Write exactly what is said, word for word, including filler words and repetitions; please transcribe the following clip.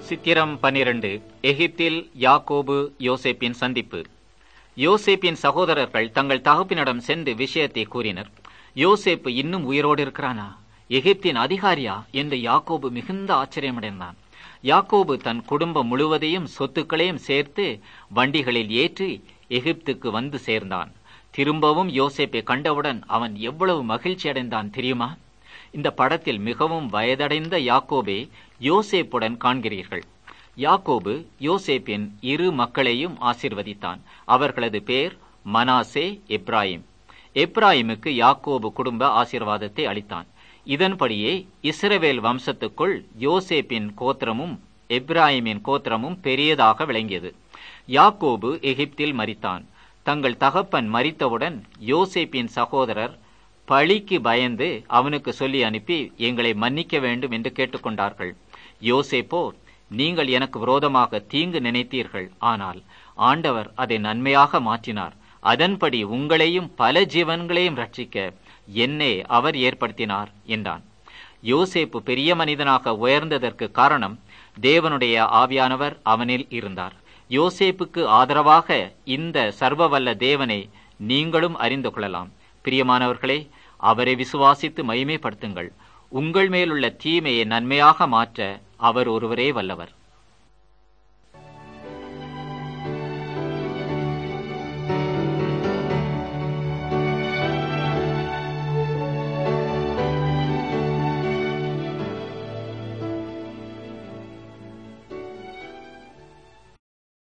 சித்திரம் பனிரண்டு. எகிப்தில் யாக்கோபு யோசேப்பின் சந்திப்பு. யோசேப்பின் சகோதரர்கள் தங்கள் தகப்பினிடம் சென்று விஷயத்தை கூறினர். யோசேப்பு இன்னும் உயிரோடு இருக்கிறானா, எகிப்தின் அதிகாரியா என்று யாக்கோபு மிகுந்த ஆச்சரியமடைந்தான். யாக்கோபு தன் குடும்பம் முழுவதையும் சொத்துக்களையும் சேர்த்து வண்டிகளில் ஏற்றி எகிப்துக்கு வந்து சேர்ந்தான். திரும்பவும் யோசேப்பை கண்டவுடன் அவன் எவ்வளவு மகிழ்ச்சி அடைந்தான் தெரியுமா? இந்த படத்தில் மிகவும் வயதடைந்த யாக்கோபை யோசேப்புடன் காண்கிறீர்கள். யாக்கோபு யோசேப்பின் இரு மக்களையும் ஆசீர்வதித்தான். அவர்களது பேர் மனாசே, எப்ராயிம். எப்ராயிமுக்கு யாக்கோபு குடும்ப ஆசீர்வாதத்தை அளித்தான். இதன்படியே இஸ்ரவேல் வம்சத்துக்குள் யோசேப்பின் கோத்திரமும் எப்ராயிமின் கோத்திரமும் பெரியதாக விளங்கியது. யாக்கோபு எகிப்தில் மரித்தான். தங்கள் தகப்பன் மரித்தவுடன் யோசேப்பின் சகோதரர் பழிக்கு பயந்து அவனுக்கு சொல்லி அனுப்பி எங்களை மன்னிக்க வேண்டும் என்று கேட்டுக்கொண்டார்கள். யோசேப்போ, நீங்கள் எனக்கு விரோதமாக தீங்கு நினைத்தீர்கள், ஆனால் ஆண்டவர் அதை நன்மையாக மாற்றினார். அதன்படி உங்களையும் பல ஜீவன்களையும் ரட்சிக்க என்னை அவர் ஏற்படுத்தினார் என்றான். யோசேப்பு பெரிய மனிதனாக உயர்ந்ததற்கு காரணம் தேவனுடைய ஆவியானவர் அவனில் இருந்தார். யோசேப்புக்கு ஆதரவாக இந்த சர்வவல்ல தேவனை நீங்களும் அறிந்து கொள்ளலாம். பிரியமானவர்களே, அவரை விசுவாசித்து மகிமைப்படுத்துங்கள். உங்கள் மேலுள்ள தீமையை நன்மையாக மாற்ற அவர் ஒருவரே வல்லவர்.